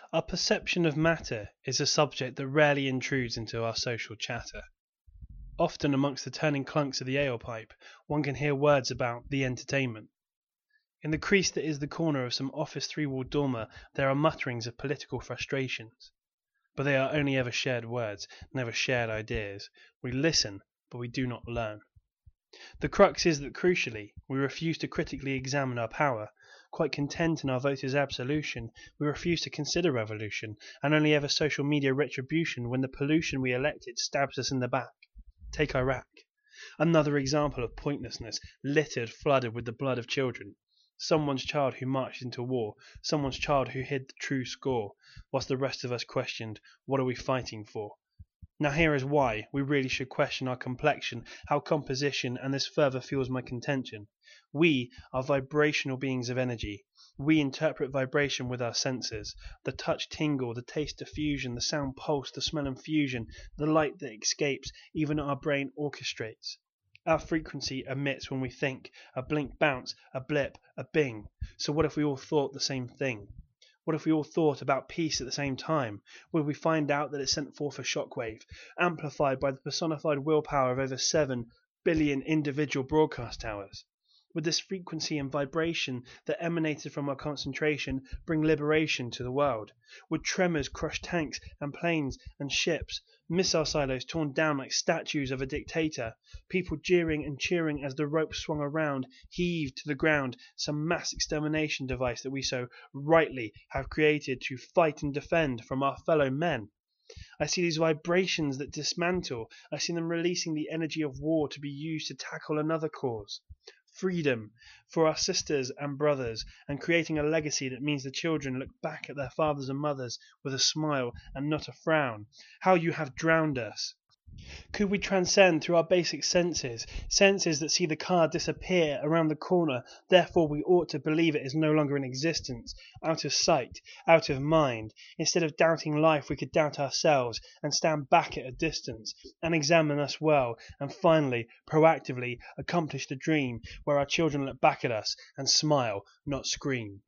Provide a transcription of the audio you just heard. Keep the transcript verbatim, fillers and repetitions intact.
Our perception of matter is a subject that rarely intrudes into our social chatter. Often amongst the turning clunks of the ale pipe, one can hear words about the entertainment. In the crease that is the corner of some office three-walled dormer there are mutterings of political frustrations. But they are only ever shared words, never shared ideas. We listen, but we do not learn. The crux is that, crucially, we refuse to critically examine our power. Quite content in our voters' absolution, we refuse to consider revolution, and only ever social media retribution when the pollution we elected stabs us in the back. Take Iraq. Another example of pointlessness, littered, flooded with the blood of children. Someone's child who marched into war, someone's child who hid the true score, whilst the rest of us questioned, what are we fighting for? Now here is why we really should question our complexion, our composition, and this further fuels my contention. We are vibrational beings of energy. We interpret vibration with our senses. The touch tingle, the taste diffusion, the sound pulse, the smell infusion, the light that escapes, even our brain orchestrates. Our frequency emits when we think, a blink bounce, a blip, a bing. So what if we all thought the same thing? What if we all thought about peace at the same time? Would we find out that it sent forth a shockwave, amplified by the personified willpower of over seven billion individual broadcast towers? Would this frequency and vibration that emanated from our concentration bring liberation to the world? Would tremors crush tanks and planes and ships, missile silos torn down like statues of a dictator, people jeering and cheering as the rope swung around, heaved to the ground some mass extermination device that we so rightly have created to fight and defend from our fellow men? I see these vibrations that dismantle. I see them releasing the energy of war to be used to tackle another cause. Freedom for our sisters and brothers, and creating a legacy that means the children look back at their fathers and mothers with a smile and not a frown. How you have drowned us! Could we transcend through our basic senses, senses that see the car disappear around the corner, therefore we ought to believe it is no longer in existence, out of sight, out of mind. Instead of doubting life, we could doubt ourselves, and stand back at a distance, and examine us well, and finally, proactively, accomplish the dream, where our children look back at us, and smile, not scream.